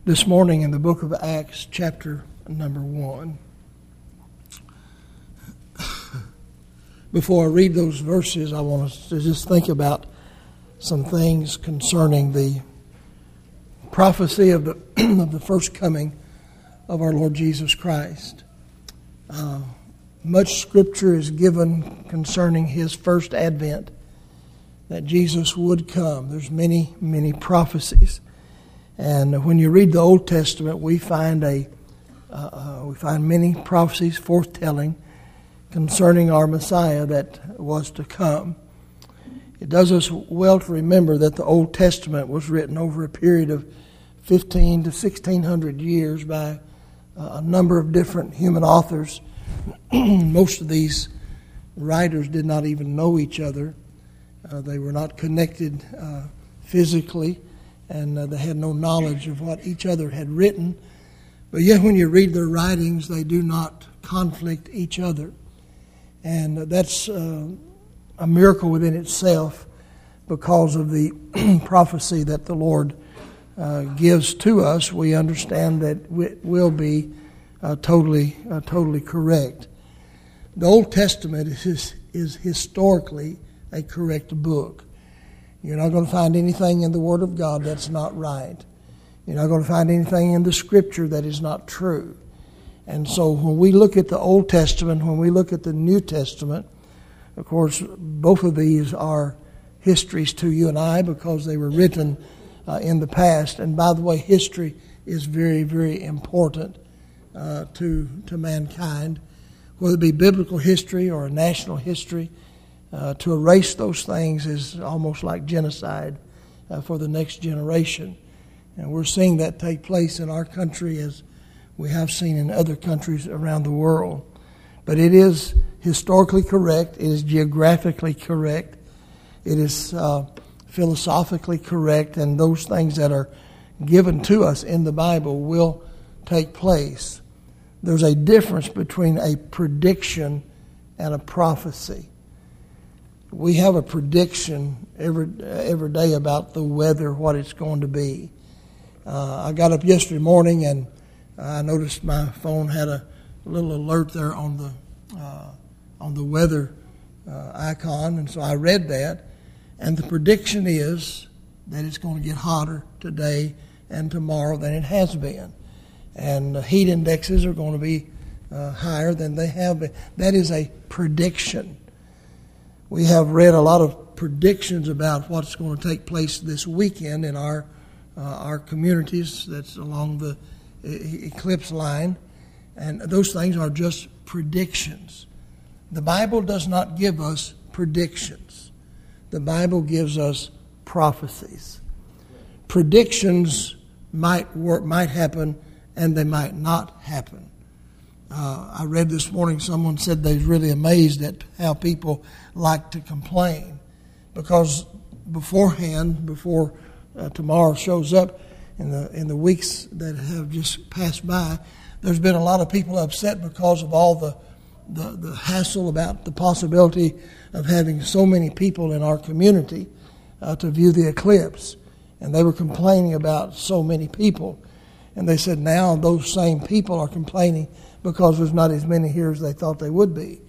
this morning in the book of Acts, chapter number 1. Before I read those verses, I want us to just think about some things concerning the prophecy of the first coming of our Lord Jesus Christ. Much scripture is given concerning His first advent, that Jesus would come. There's many, many prophecies. And when you read the Old Testament, we find many prophecies foretelling concerning our Messiah that was to come. It does us well to remember that the Old Testament was written over a period of 15 to 1600 years by a number of different human authors. Most of these writers did not even know each other. They were not connected physically, and they had no knowledge of what each other had written. But yet when you read their writings, they do not conflict each other. And that's a miracle within itself because of the prophecy that the Lord gives to us. We understand that it will be totally correct. The Old Testament is historically a correct book. You're not going to find anything in the Word of God that's not right. You're not going to find anything in the Scripture that is not true. And so when we look at the Old Testament, when we look at the New Testament, of course, both of these are histories to you and I because they were written in the past. And by the way, history is very, very important to mankind, whether it be biblical history or a national history. To erase those things is almost like genocide for the next generation. And we're seeing that take place in our country as we have seen in other countries around the world. But it is historically correct. It is geographically correct. It is philosophically correct. And those things that are given to us in the Bible will take place. There's a difference between a prediction and a prophecy. We have a prediction every day about the weather, what it's going to be. I got up yesterday morning and I noticed my phone had a little alert there on the weather icon, and so I read that. And the prediction is that it's going to get hotter today and tomorrow than it has been, and heat indexes are going to be higher than they have been. That is a prediction. We have read a lot of predictions about what's going to take place this weekend in our communities that's along the eclipse line, and those things are just predictions. The Bible does not give us predictions. The Bible gives us prophecies. Predictions might happen and they might not happen. I read this morning someone said they're really amazed at how people like to complain because beforehand, before tomorrow shows up, in the weeks that have just passed by, there's been a lot of people upset because of all the hassle about the possibility of having so many people in our community to view the eclipse. And they were complaining about so many people. And they said now those same people are complaining because there's not as many here as they thought they would be.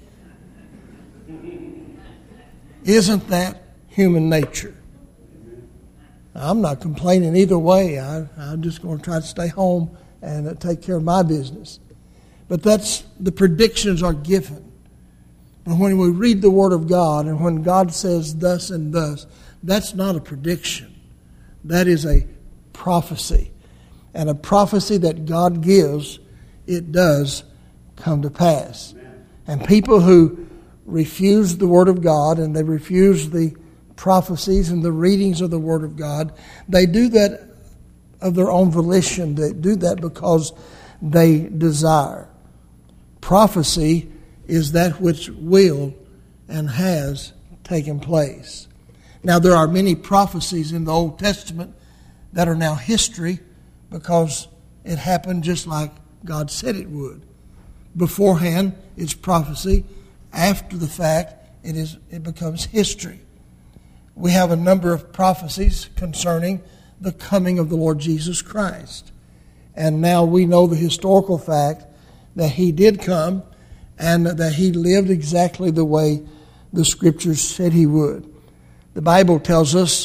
Isn't that human nature? I'm not complaining either way. I'm just going to try to stay home and take care of my business. But that's the predictions are given. And when we read the Word of God and when God says thus and thus, that's not a prediction. That is a prophecy. And a prophecy that God gives, it does come to pass. And people who refuse the Word of God and they refuse the prophecies and the readings of the Word of God, they do that of their own volition. They do that because they desire. Prophecy is that which will and has taken place. Now, there are many prophecies in the Old Testament that are now history because it happened just like God said it would. Beforehand, it's prophecy. After the fact, it becomes history. We have a number of prophecies concerning the coming of the Lord Jesus Christ. And now we know the historical fact that he did come and that he lived exactly the way the Scriptures said he would. The Bible tells us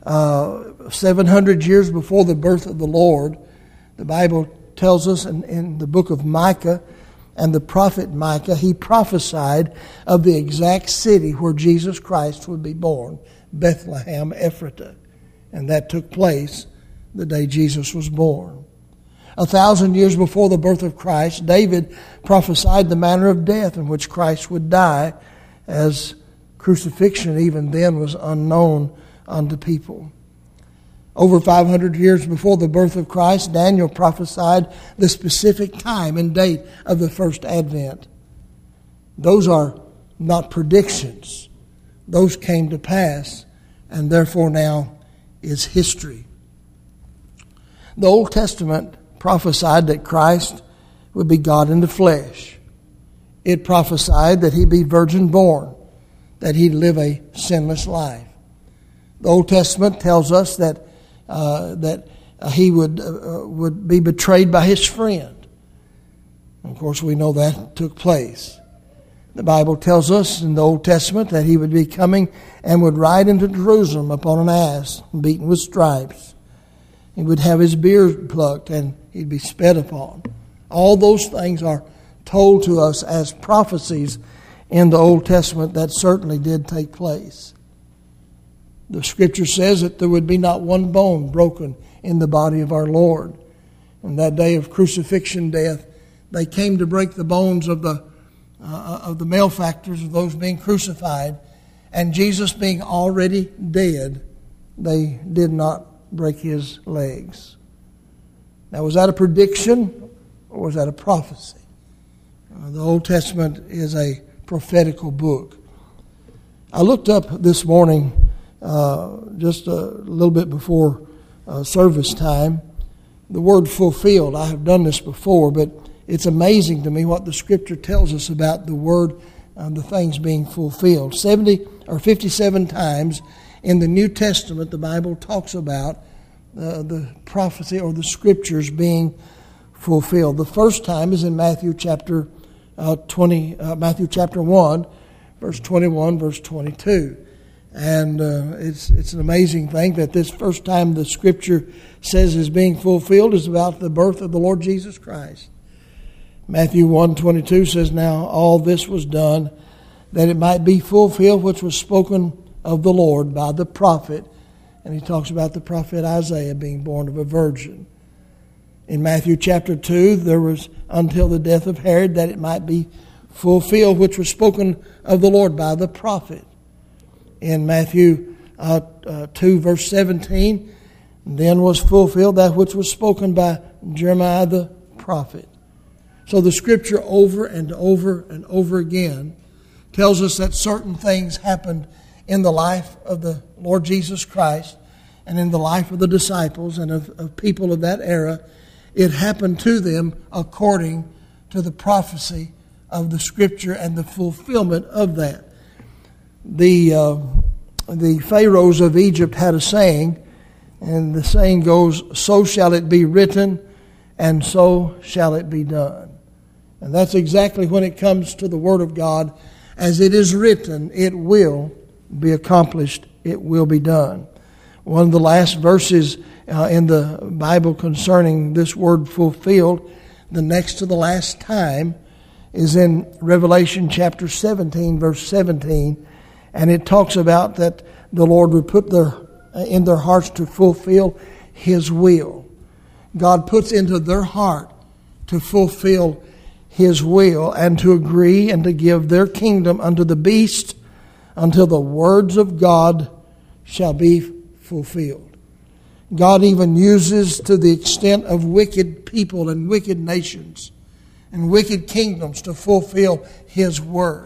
700 years before the birth of the Lord, the Bible tells us in the book of Micah and the prophet Micah, he prophesied of the exact city where Jesus Christ would be born, Bethlehem Ephratah. And that took place the day Jesus was born. 1,000 years before the birth of Christ, David prophesied the manner of death in which Christ would die, as crucifixion even then was unknown unto people. Over 500 years before the birth of Christ, Daniel prophesied the specific time and date of the first advent. Those are not predictions. Those came to pass, and therefore now is history. The Old Testament prophesied that Christ would be God in the flesh. It prophesied that he'd be virgin born, that he'd live a sinless life. The Old Testament tells us that he would be betrayed by his friend. Of course, we know that took place. The Bible tells us in the Old Testament that he would be coming and would ride into Jerusalem upon an ass, beaten with stripes. He would have his beard plucked and he'd be sped upon. All those things are told to us as prophecies in the Old Testament that certainly did take place. The Scripture says that there would be not one bone broken in the body of our Lord. On that day of crucifixion death, they came to break the bones of the malefactors, of those being crucified, and Jesus being already dead, they did not break his legs. Now, was that a prediction or was that a prophecy? The Old Testament is a prophetical book. I looked up this morning, just a little bit before service time, the word fulfilled. I have done this before, but it's amazing to me what the Scripture tells us about the word, the things being fulfilled. 70 or 57 times in the New Testament, the Bible talks about the prophecy or the Scriptures being fulfilled. The first time is in Matthew chapter 1, verse 21, verse 22. And it's an amazing thing that this first time the Scripture says is being fulfilled is about the birth of the Lord Jesus Christ. Matthew 1:22 says, "Now all this was done, that it might be fulfilled which was spoken of the Lord by the prophet." And he talks about the prophet Isaiah being born of a virgin. In Matthew chapter 2, there was until the death of Herod, that it might be fulfilled which was spoken of the Lord by the prophet. In Matthew 2 verse 17, then was fulfilled that which was spoken by Jeremiah the prophet. So the Scripture over and over and over again tells us that certain things happened in the life of the Lord Jesus Christ and in the life of the disciples and of people of that era. It happened to them according to the prophecy of the Scripture and the fulfillment of that. The pharaohs of Egypt had a saying, and the saying goes, "So shall it be written, and so shall it be done." And that's exactly when it comes to the Word of God. As it is written, it will be accomplished, it will be done. One of the last verses in the Bible concerning this word fulfilled, the next to the last time, is in Revelation chapter 17, verse 17. And it talks about that the Lord would put in their hearts to fulfill His will. God puts into their heart to fulfill His will and to agree and to give their kingdom unto the beast until the words of God shall be fulfilled. God even uses, to the extent of wicked people and wicked nations and wicked kingdoms, to fulfill His word.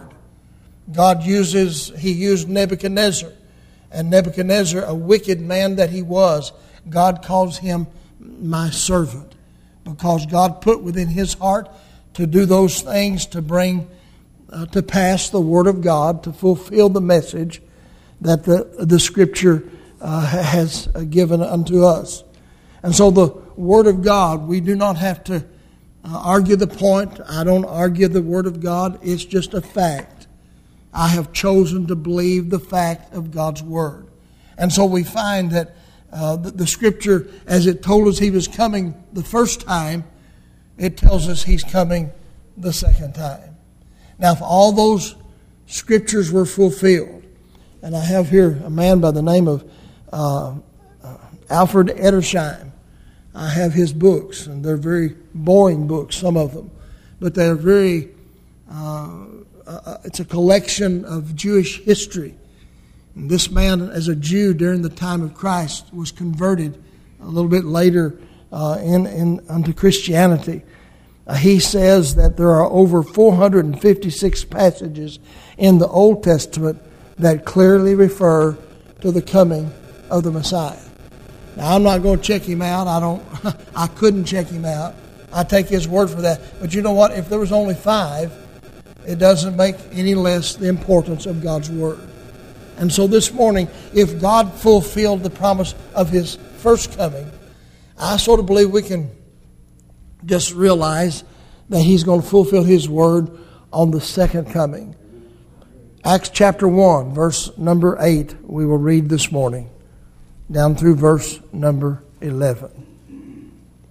He used Nebuchadnezzar. And Nebuchadnezzar, a wicked man that he was, God calls him my servant, because God put within his heart to do those things, to bring to pass the word of God, to fulfill the message that the Scripture has given unto us. And so the Word of God, we do not have to argue the point. I don't argue the Word of God. It's just a fact. I have chosen to believe the fact of God's Word. And so we find that the Scripture, as it told us He was coming the first time, it tells us He's coming the second time. Now, if all those Scriptures were fulfilled, and I have here a man by the name of Alfred Edersheim. I have his books, and they're very boring books, some of them. But they're very, it's a collection of Jewish history. And this man, as a Jew during the time of Christ, was converted a little bit later unto Christianity. He says that there are over 456 passages in the Old Testament that clearly refer to the coming of the Messiah. Now, I'm not going to check him out. I couldn't check him out. I take his word for that. But you know what? If there was only 5, it doesn't make any less the importance of God's word. And so this morning, if God fulfilled the promise of His first coming, I sort of believe we can just realize that He's going to fulfill His word on the second coming. Acts chapter 1, verse number 8, we will read this morning, down through verse number 11.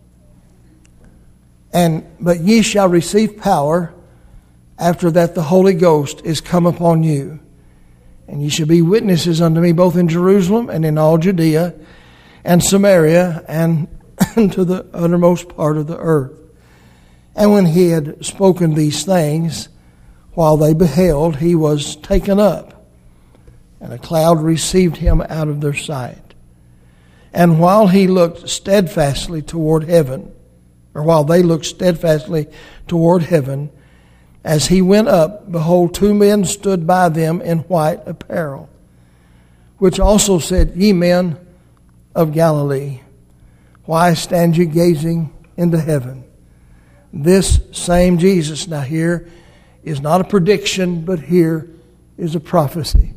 But ye shall receive power after that the Holy Ghost is come upon you. And ye shall be witnesses unto me both in Jerusalem and in all Judea and Samaria and to the uttermost part of the earth. And when he had spoken these things, while they beheld, he was taken up, and a cloud received him out of their sight. And while he looked steadfastly toward heaven, or while they looked steadfastly toward heaven, as he went up, behold, 2 men stood by them in white apparel, which also said, Ye men of Galilee, why stand ye gazing into heaven? This same Jesus, now here is not a prediction, but here is a prophecy.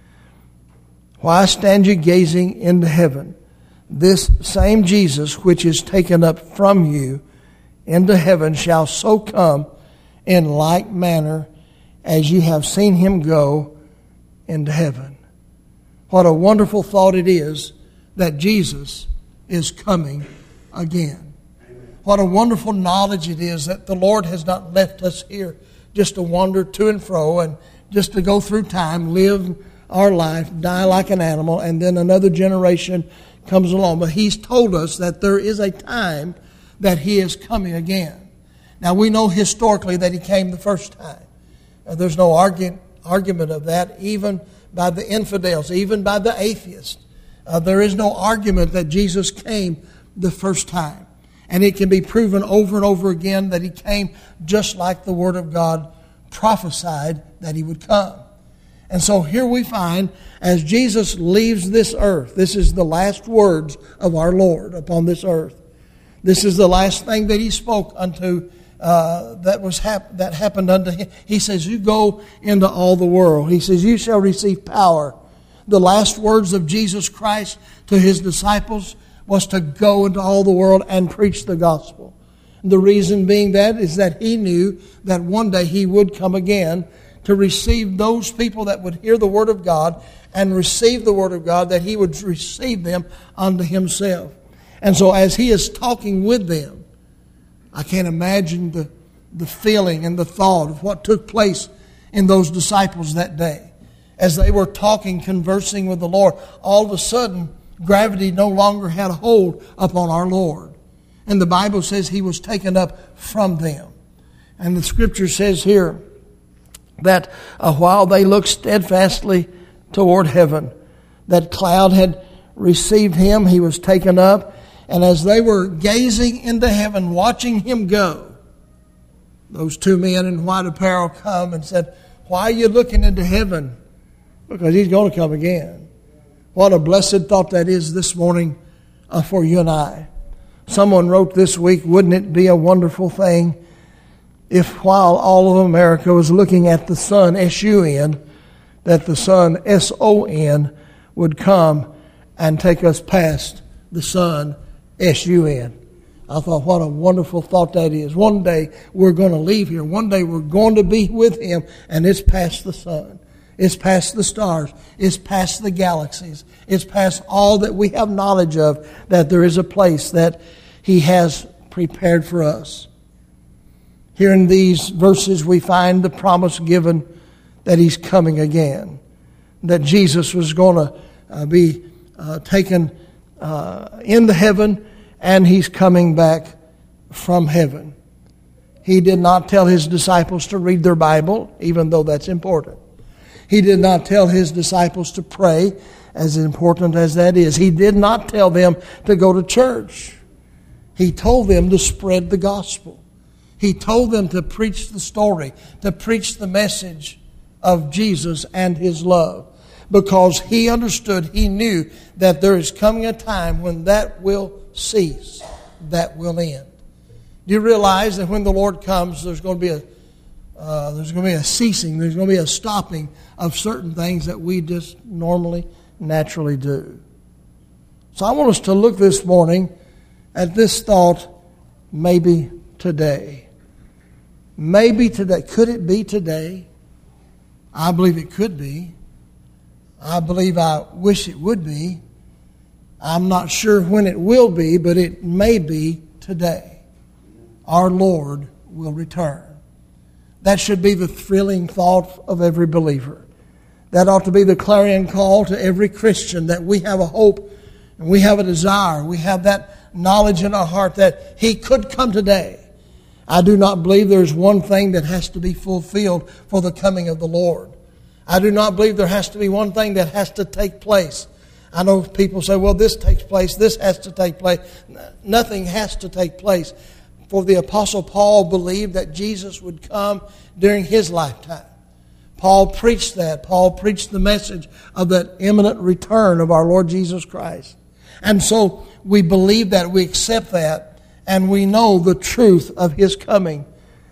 Why stand ye gazing into heaven? This same Jesus, which is taken up from you into heaven, shall so come in like manner as you have seen him go into heaven. What a wonderful thought it is that Jesus is coming again. What a wonderful knowledge it is that the Lord has not left us here just to wander to and fro and just to go through time, live our life, die like an animal, and then another generation comes along. But He's told us that there is a time that He is coming again. Now, we know historically that He came the first time. There's no argument of that, even by the infidels, even by the atheists. There is no argument that Jesus came the first time. And it can be proven over and over again that He came just like the Word of God prophesied that He would come. And so here we find, as Jesus leaves this earth, this is the last words of our Lord upon this earth. This is the last thing that He spoke unto that happened unto Him. He says, you go into all the world. He says, you shall receive power. The last words of Jesus Christ to His disciples was to go into all the world and preach the gospel. The reason being that is that He knew that one day He would come again to receive those people that would hear the Word of God and receive the Word of God, that He would receive them unto Himself. And so as He is talking with them, I can't imagine the feeling and the thought of what took place in those disciples that day. As they were talking, conversing with the Lord, all of a sudden, gravity no longer had a hold upon our Lord. And the Bible says He was taken up from them. And the Scripture says here that while they looked steadfastly toward heaven, that cloud had received Him, He was taken up. And as they were gazing into heaven, watching Him go, those 2 men in white apparel come and said, why are you looking into heaven? Because He's going to come again. What a blessed thought that is this morning for you and I. Someone wrote this week, wouldn't it be a wonderful thing if while all of America was looking at the sun, S-U-N, that the sun, S-O-N, would come and take us past the sun, S-U-N. I thought, what a wonderful thought that is. One day we're going to leave here. One day we're going to be with Him, and it's past the sun. It's past the stars. It's past the galaxies. It's past all that we have knowledge of, that there is a place that He has prepared for us. Here in these verses we find the promise given that He's coming again. That Jesus was going to be taken into heaven, and He's coming back from heaven. He did not tell His disciples to read their Bible, even though that's important. He did not tell His disciples to pray, as important as that is. He did not tell them to go to church. He told them to spread the gospel. He told them to preach the story, to preach the message of Jesus and His love. Because He understood, He knew that there is coming a time when that will cease, that will end. Do you realize that when the Lord comes, there's going to be a ceasing, there's going to be a stopping of certain things that we just naturally do. So I want us to look this morning at this thought, maybe today. Maybe today. Could it be today? I believe it could be. I wish it would be. I'm not sure when it will be, but it may be today. Our Lord will return. That should be the thrilling thought of every believer. That ought to be the clarion call to every Christian, that we have a hope and we have a desire. We have that knowledge in our heart that He could come today. I do not believe there's one thing that has to be fulfilled for the coming of the Lord. I do not believe there has to be one thing that has to take place. I know people say, well, this takes place, this has to take place. Nothing has to take place. For the Apostle Paul believed that Jesus would come during his lifetime. Paul preached that. Paul preached the message of that imminent return of our Lord Jesus Christ. And so we believe that, we accept that, and we know the truth of His coming.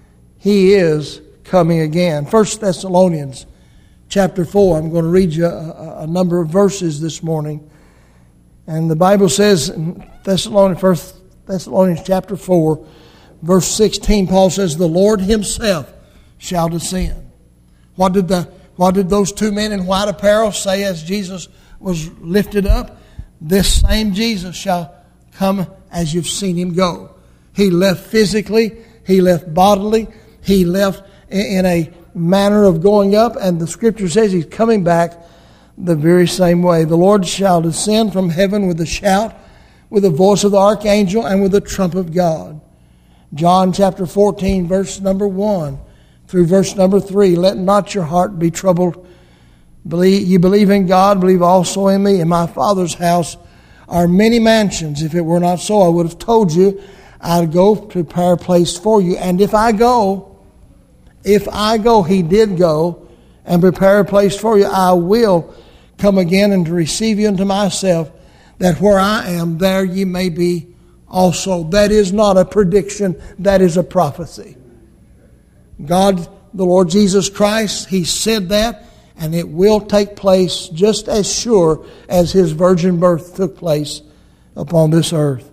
He is coming again. 1 Thessalonians chapter 4. I'm going to read you a number of verses this morning. And the Bible says in 1 Thessalonians chapter 4, verse 16, Paul says, the Lord Himself shall descend. What did those two men in white apparel say as Jesus was lifted up? This same Jesus shall come as you've seen Him go. He left physically, He left bodily, He left in a manner of going up, and the Scripture says He's coming back the very same way. The Lord shall descend from heaven with a shout, with the voice of the archangel, and with the trump of God. John chapter 14, verse number 1 through verse number 3. Let not your heart be troubled. You believe in God, believe also in me. In my Father's house are many mansions. If it were not so, I would have told you. I'd go prepare a place for you. And if I go, He did go, and prepare a place for you, I will come again and to receive you unto myself, that where I am, there ye may be also. That is not a prediction, that is a prophecy. God, the Lord Jesus Christ, He said that, and it will take place just as sure as His virgin birth took place upon this earth.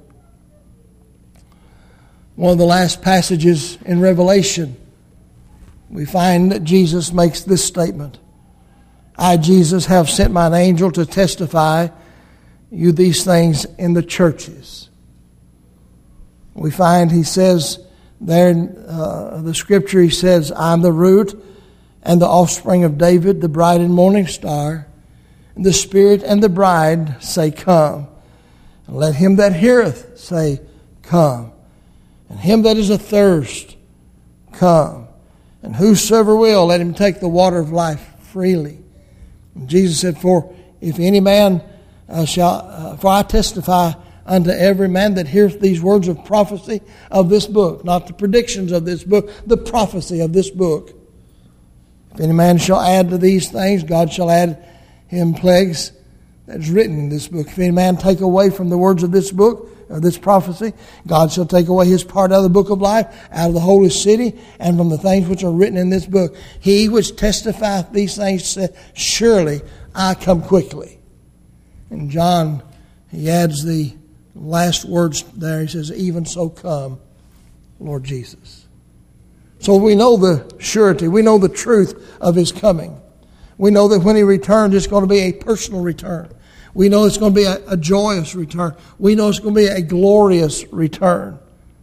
One of the last passages in Revelation, we find that Jesus makes this statement. I, Jesus, have sent mine angel to testify you these things in the churches. We find He says there in the Scripture, He says, I am the root and the offspring of David, the bright and morning star. And the Spirit and the bride say, come. And let him that heareth say, come. And him that is athirst, come. And whosoever will, let him take the water of life freely. And Jesus said, for if any man for I testify unto every man that heareth these words of prophecy of this book, not the predictions of this book, the prophecy of this book. If any man shall add to these things, God shall add him plagues that is written in this book. If any man take away from the words of this book, of this prophecy, God shall take away his part out of the book of life, out of the holy city, and from the things which are written in this book. He which testifieth these things said, surely I come quickly. And John, he adds the last words there, he says, even so come, Lord Jesus. So we know the surety, we know the truth of his coming. We know that when he returns, it's going to be a personal return. We know it's going to be a joyous return. We know it's going to be a glorious return.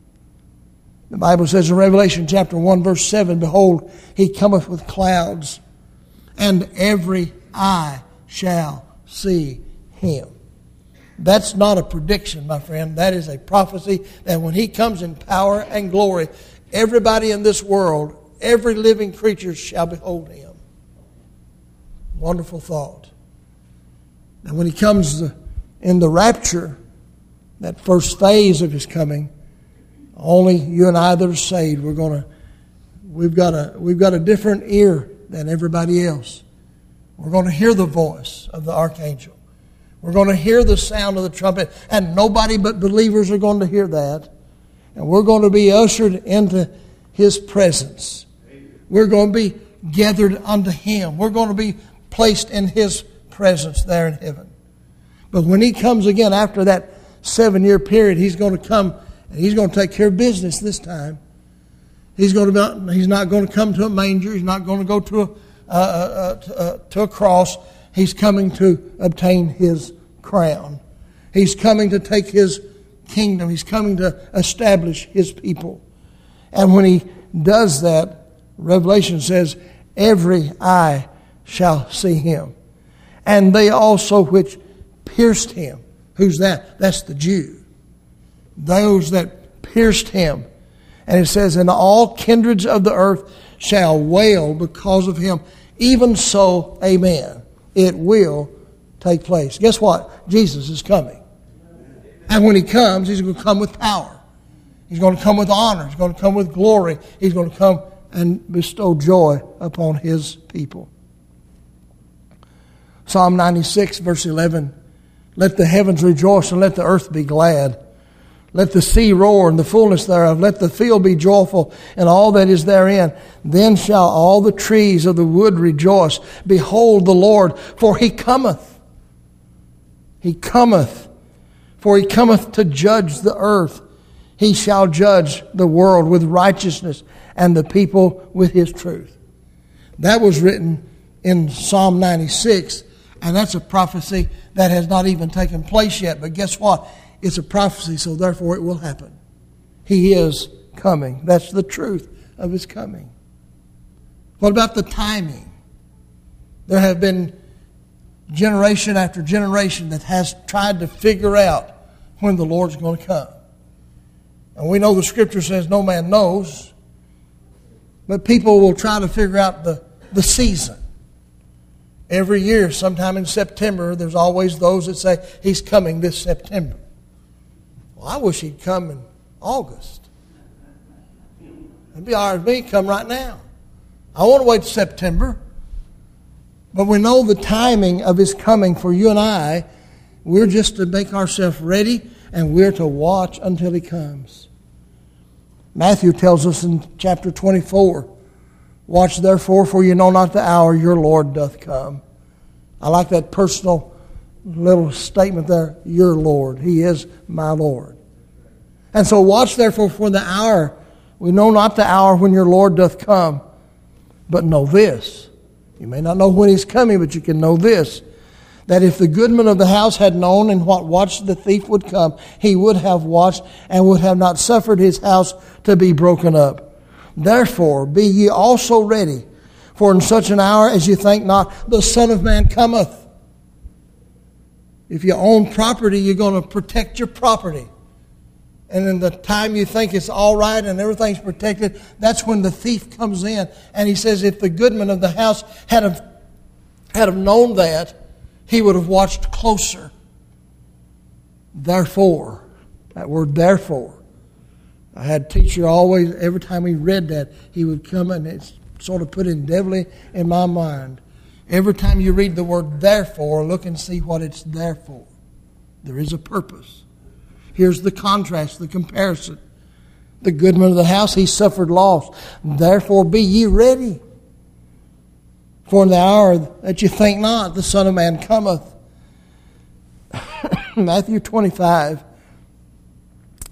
The Bible says in Revelation chapter 1, verse 7, behold, he cometh with clouds, and every eye shall see him. That's not a prediction, my friend. That is a prophecy that when he comes in power and glory, everybody in this world, every living creature shall behold him. Wonderful thought. And when he comes in the rapture, that first phase of his coming, only you and I that are saved, we've got a different ear than everybody else. We're going to hear the voice of the archangel. We're going to hear the sound of the trumpet, and nobody but believers are going to hear that. And we're going to be ushered into his presence. We're going to be gathered unto him. We're going to be placed in his presence there in heaven. But when he comes again after that 7-year period, he's going to come and he's going to take care of business this time. He's not going to come to a manger. He's not going to go to a cross. He's coming to obtain his crown. He's coming to take his kingdom. He's coming to establish his people. And when he does that, Revelation says, every eye shall see him. And they also which pierced him. Who's that? That's the Jew. Those that pierced him. And it says, and all kindreds of the earth shall wail because of him. Even so, amen. It will take place. Guess what? Jesus is coming. And when he comes, he's going to come with power. He's going to come with honor. He's going to come with glory. He's going to come and bestow joy upon his people. Psalm 96, verse 11. Let the heavens rejoice and let the earth be glad. Let the sea roar and the fullness thereof. Let the field be joyful and all that is therein. Then shall all the trees of the wood rejoice. Behold the Lord, for he cometh. He cometh. For he cometh to judge the earth. He shall judge the world with righteousness and the people with his truth. That was written in Psalm 96, and that's a prophecy that has not even taken place yet. But guess what? It's a prophecy, so therefore it will happen. He is coming. That's the truth of his coming. What about the timing? There have been generation after generation that has tried to figure out when the Lord's going to come. And we know the Scripture says no man knows, but people will try to figure out the season. Every year, sometime in September, there's always those that say, he's coming this September. Well, I wish he'd come in August. It'd be all right with me, come right now. I want to wait till September. But we know the timing of his coming for you and I. We're just to make ourselves ready, and we're to watch until he comes. Matthew tells us in chapter 24, watch therefore, for you know not the hour your Lord doth come. I like that personal little statement there, your Lord. He is my Lord. And so watch therefore for the hour. We know not the hour when your Lord doth come, but know this. You may not know when he's coming, but you can know this, that if the goodman of the house had known in what watch the thief would come, he would have watched and would have not suffered his house to be broken up. Therefore, be ye also ready, for in such an hour as you think not, the Son of Man cometh. If you own property, you're going to protect your property. And in the time you think it's all right and everything's protected, that's when the thief comes in. And he says if the goodman of the house had have known that, he would have watched closer. Therefore, that word therefore. I had a teacher always, every time he read that, he would come and it's sort of put indelibly in my mind. Every time you read the word therefore, look and see what it's there for. There is a purpose. Here's the contrast, the comparison. The goodman of the house, he suffered loss. Therefore be ye ready. For in the hour that you think not, the Son of Man cometh. Matthew 25,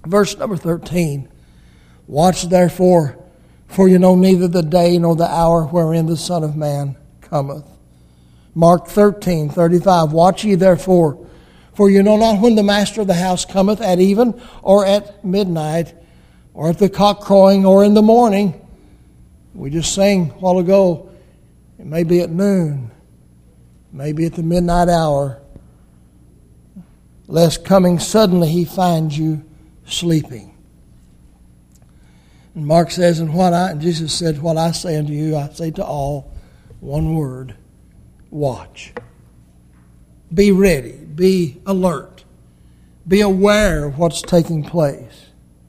Verse number 13. Watch therefore, for you know neither the day nor the hour wherein the Son of Man cometh. Mark 13:35. Watch ye therefore, for you know not when the master of the house cometh, at even, or at midnight, or at the cock crowing, or in the morning. We just sang a while ago, it may be at noon, maybe at the midnight hour, lest coming suddenly he find you sleeping. And Mark says, and Jesus said, what I say unto you, I say to all, one word, watch. Be ready, be alert, be aware of what's taking place.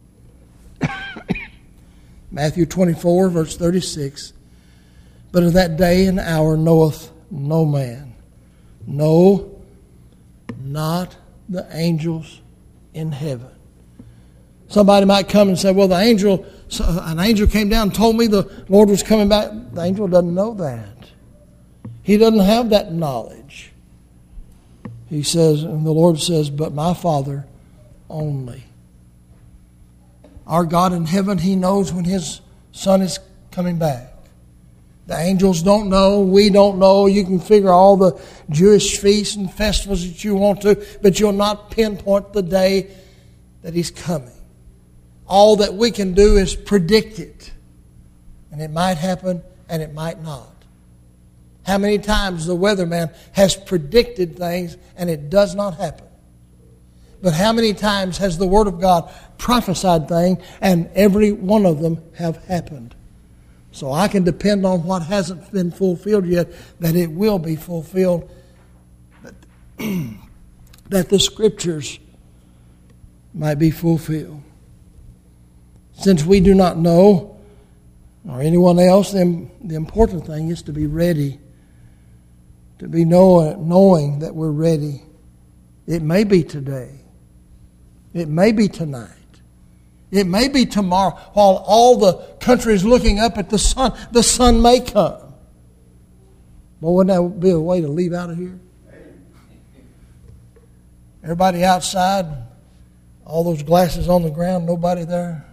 Matthew 24, verse 36, but of that day and hour knoweth no man, no, not the angels in heaven. Somebody might come and say, well, an angel came down and told me the Lord was coming back. The angel doesn't know that. He doesn't have that knowledge. He says, and the Lord says, but my Father only. Our God in heaven, He knows when His Son is coming back. The angels don't know. We don't know. You can figure all the Jewish feasts and festivals that you want to, but you'll not pinpoint the day that He's coming. All that we can do is predict it. And it might happen and it might not. How many times the weatherman has predicted things and it does not happen? But how many times has the Word of God prophesied things and every one of them have happened? So I can depend on what hasn't been fulfilled yet, that it will be fulfilled. That the Scriptures might be fulfilled. Since we do not know, or anyone else, then the important thing is to be ready. To be knowing that we're ready. It may be today. It may be tonight. It may be tomorrow. While all the country is looking up at the sun may come. Well, wouldn't that be a way to leave out of here? Everybody outside, all those glasses on the ground, nobody there.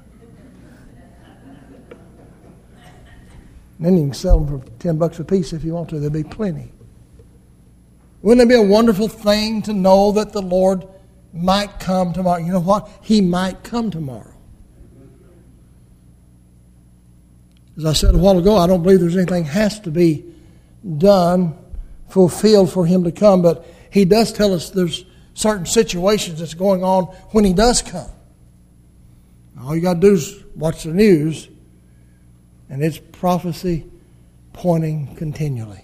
Then you can sell them for $10 a piece if you want to. There'll be plenty. Wouldn't it be a wonderful thing to know that the Lord might come tomorrow? You know what? He might come tomorrow. As I said a while ago, I don't believe there's anything has to be done, fulfilled for Him to come. But He does tell us there's certain situations that's going on when He does come. All you got to do is watch the news, and it's prophecy pointing continually.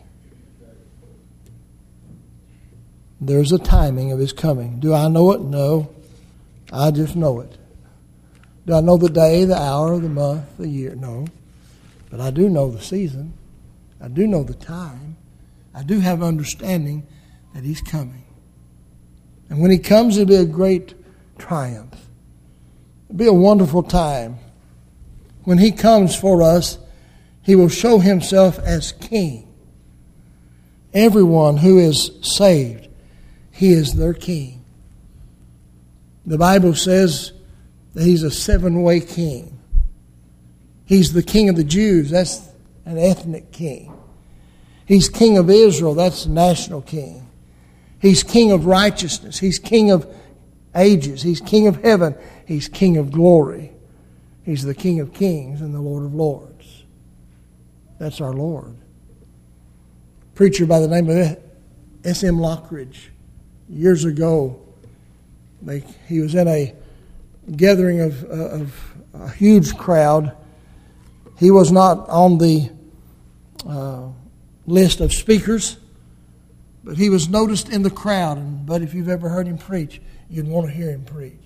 There's a timing of His coming. Do I know it? No. I just know it. Do I know the day, the hour, the month, the year? No. But I do know the season. I do know the time. I do have understanding that He's coming. And when He comes, it'll be a great triumph. It'll be a wonderful time. When He comes for us, He will show Himself as King. Everyone who is saved, He is their King. The Bible says that He's a 7-way king. He's the King of the Jews. That's an ethnic king. He's King of Israel. That's a national king. He's King of righteousness. He's King of ages. He's King of heaven. He's King of glory. He's the King of kings and the Lord of lords. That's our Lord. A preacher by the name of S.M. Lockridge, years ago, he was in a gathering of a huge crowd. He was not on the list of speakers, but he was noticed in the crowd. But if you've ever heard him preach, you'd want to hear him preach.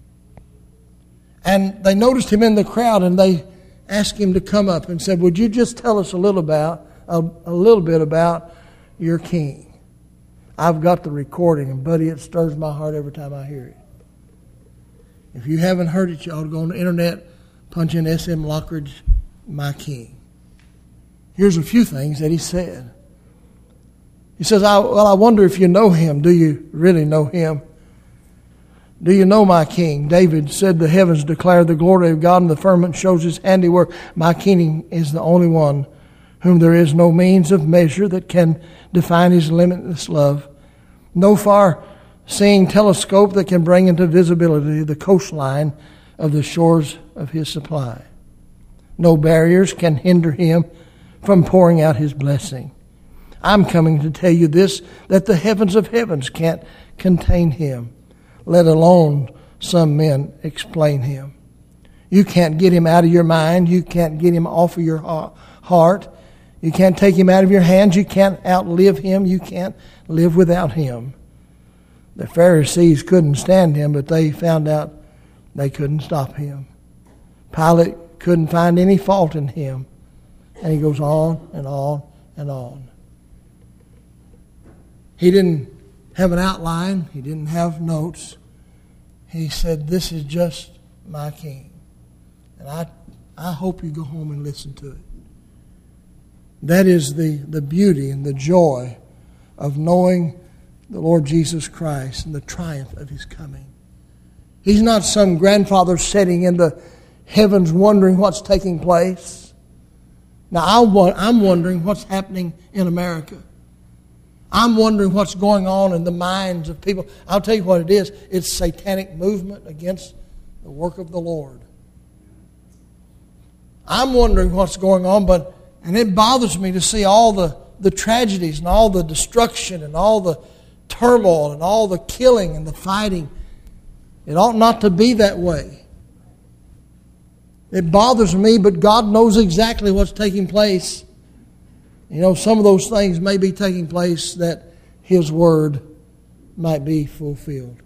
And they noticed him in the crowd, and they asked him to come up and said, "Would you just tell us a little bit about your King?" I've got the recording, and buddy, it stirs my heart every time I hear it. If you haven't heard it, you ought to go on the internet, punch in S.M. Lockridge, my King. Here's a few things that he said. He says, I wonder if you know Him. Do you really know Him? Do you know my king? David said, the heavens declare the glory of God, and the firmament shows his handiwork. My king is the only one whom there is no means of measure that can define his limitless love. No far-seeing telescope that can bring into visibility the coastline of the shores of his supply. No barriers can hinder him from pouring out his blessing. I'm coming to tell you this, that the heavens of heavens can't contain him, let alone some men explain him. You can't get him out of your mind. You can't get him off of your heart. You can't take him out of your hands. You can't outlive him. You can't live without him. The Pharisees couldn't stand him, but they found out they couldn't stop him. Pilate couldn't find any fault in him. And he goes on and on and on. He didn't have an outline. He didn't have notes. He said, this is just my king. And I hope you go home and listen to it. That is the beauty and the joy of knowing the Lord Jesus Christ and the triumph of his coming. He's not some grandfather sitting in the heavens wondering what's taking place. Now, I'm wondering what's happening in America. I'm wondering what's going on in the minds of people. I'll tell you what it is. It's satanic movement against the work of the Lord. I'm wondering what's going on, and it bothers me to see all the tragedies and all the destruction and all the turmoil and all the killing and the fighting. It ought not to be that way. It bothers me, but God knows exactly what's taking place. You know, some of those things may be taking place that his word might be fulfilled.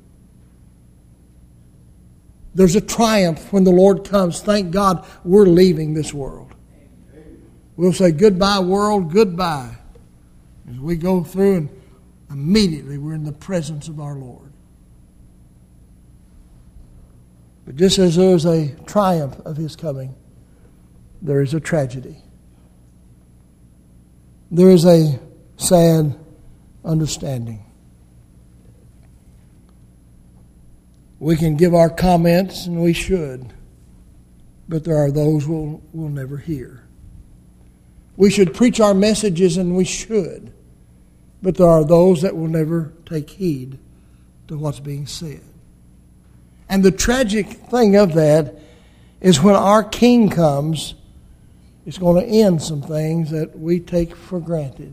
There's a triumph when the Lord comes. Thank God we're leaving this world. We'll say, goodbye, world, goodbye. As we go through, and immediately we're in the presence of our Lord. But just as there is a triumph of his coming, there is a tragedy. There is a sad understanding. We can give our comments, and we should, but there are those we'll never hear. We should preach our messages, and we should, but there are those that will never take heed to what's being said. And the tragic thing of that is when our King comes, it's going to end some things that we take for granted.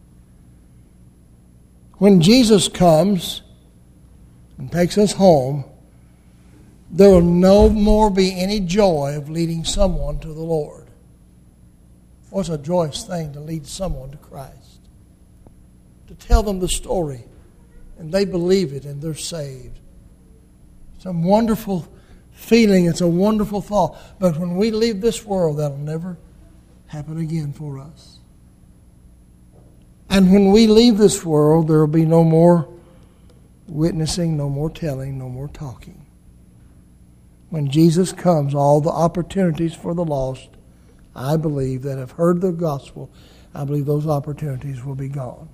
When Jesus comes and takes us home, there will no more be any joy of leading someone to the Lord. What's a joyous thing to lead someone to Christ? To tell them the story, and they believe it, and they're saved. It's a wonderful feeling. It's a wonderful thought. But when we leave this world, that'll never happen again for us. And when we leave this world, there will be no more witnessing, no more telling, no more talking. When Jesus comes, all the opportunities for the lost, I believe, that have heard the gospel, I believe those opportunities will be gone.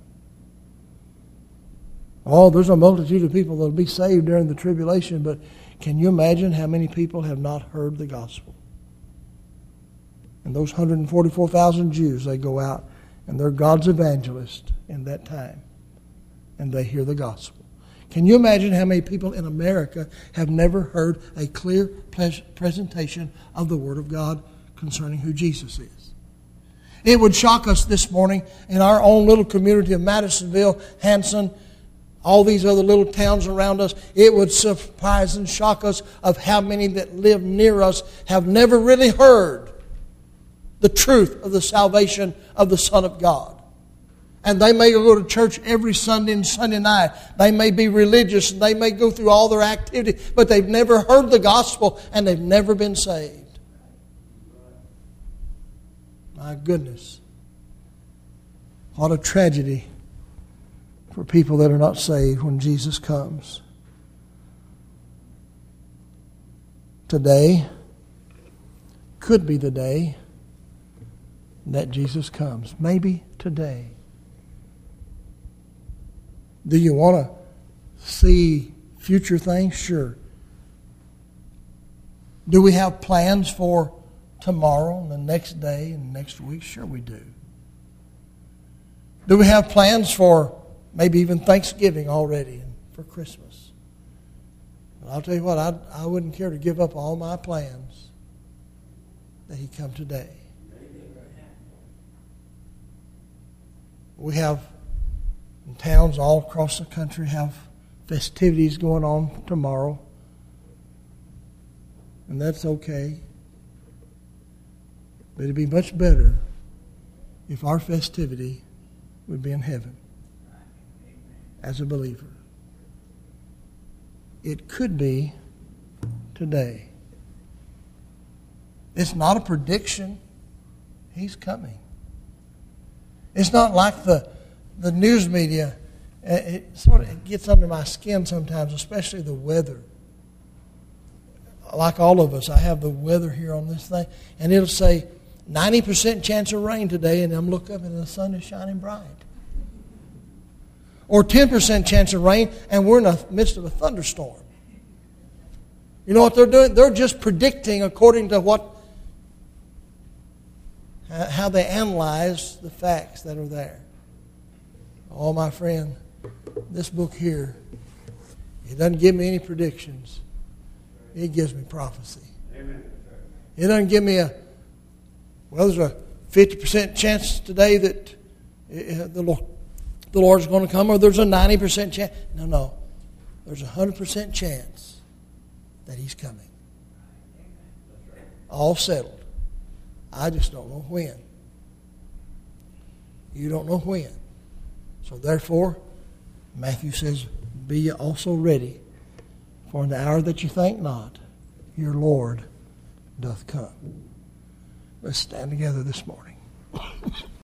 Oh, there's a multitude of people that will be saved during the tribulation, but can you imagine how many people have not heard the gospel? And those 144,000 Jews, they go out and they're God's evangelists in that time. And they hear the gospel. Can you imagine how many people in America have never heard a clear presentation of the Word of God concerning who Jesus is? It would shock us this morning in our own little community of Madisonville, Hanson, all these other little towns around us. It would surprise and shock us of how many that live near us have never really heard the truth of the salvation of the Son of God. And they may go to church every Sunday and Sunday night. They may be religious and they may go through all their activity, but they've never heard the gospel and they've never been saved. My goodness. What a tragedy for people that are not saved when Jesus comes. Today could be the day that Jesus comes. Maybe today. Do you want to see future things? Sure. Do we have plans for tomorrow and the next day and next week? Sure we do. Do we have plans for maybe even Thanksgiving already and for Christmas? But I'll tell you what, I wouldn't care to give up all my plans that He come today. We have in towns all across the country have festivities going on tomorrow. And that's okay. But it'd be much better if our festivity would be in heaven as a believer. It could be today. It's not a prediction. He's coming. It's not like the news media. It sort of gets under my skin sometimes, especially the weather. Like all of us, I have the weather here on this thing, and it'll say 90% chance of rain today, and I'm looking up and the sun is shining bright. Or 10% chance of rain, and we're in the midst of a thunderstorm. You know what they're doing? They're just predicting according to how they analyze the facts that are there. Oh, my friend, this book here, it doesn't give me any predictions. It gives me prophecy. Amen. It doesn't give me there's a 50% chance today that the Lord's going to come, or there's a 90% chance. No. There's a 100% chance that He's coming. All settled. I just don't know when. You don't know when. So therefore, Matthew says, be ye also ready, for in the hour that you think not, your Lord doth come. Let's stand together this morning.